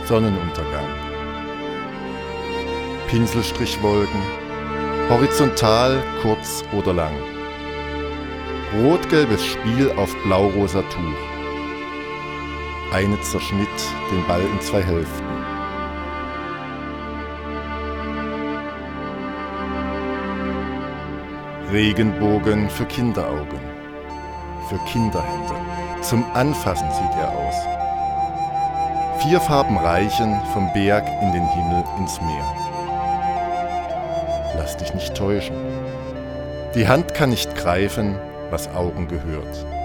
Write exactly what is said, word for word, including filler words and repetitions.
Sonnenuntergang. Pinselstrichwolken, horizontal, kurz oder lang. Rot-gelbes Spiel auf blau-rosa Tuch. Eine zerschnitt den Ball in zwei Hälften. Regenbogen für Kinderaugen, für Kinderhände. Zum Anfassen sieht er aus. Vier Farben reichen vom Berg in den Himmel ins Meer. Lass dich nicht täuschen. Die Hand kann nicht greifen, was Augen gehört.